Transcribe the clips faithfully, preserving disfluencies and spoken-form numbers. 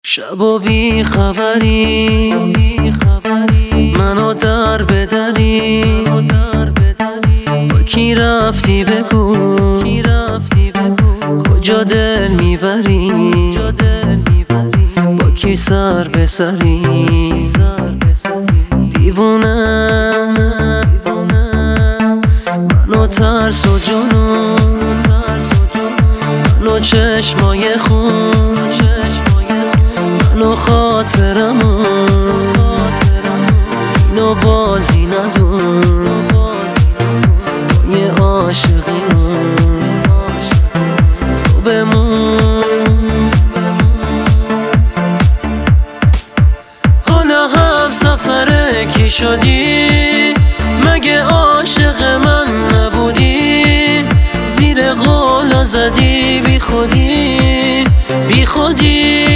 شب و بی خبری منو در بدری، با کی رفتی بگو، کجا دل میبری، با کی سر به سری. دیوونه منو ترس و جنون، منو چشمای خون، منو خاطرمون، اینو بازی ندون، با یه عاشقیمون تو بمون. حالا هم سفره کی شدی؟ مگه عاشق من نبودی؟ زیر قولا زدی بی خودی بی خودی.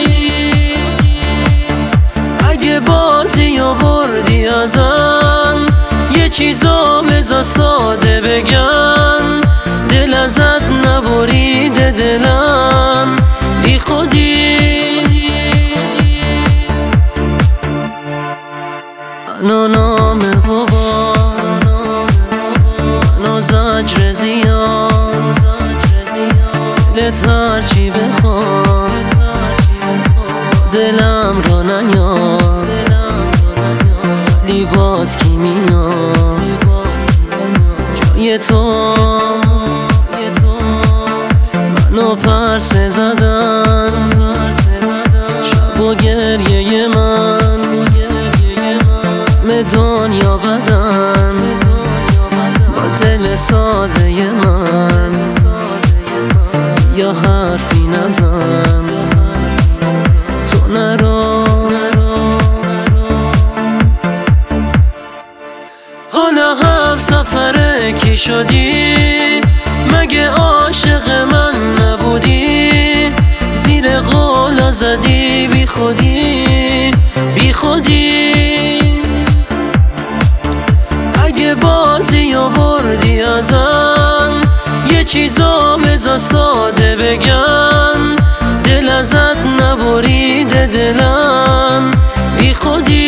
اگه بازی و بردی ازم، یه چیزا بذار ساده بگم، دل ازت نبریده دلم بی خودی. منو نام بابا، منو زجر زیاد، دلت هرچی بخواد دلم را نیاد، ولی باز کی میاد جای تو. منو پرسه زدن شب و گریه من، به دنیا بدن با دل ساده من، یا حرفی نزن تو نرو. حالا هم سفره کی شدی؟ مگه عاشق من نبودی؟ زیر قولا زدی بی خودی بی خودی. اگه بازی و بردی ازم، یه چیزا بذار ساده بگم، دل ازت نبریده دلم بی خودی.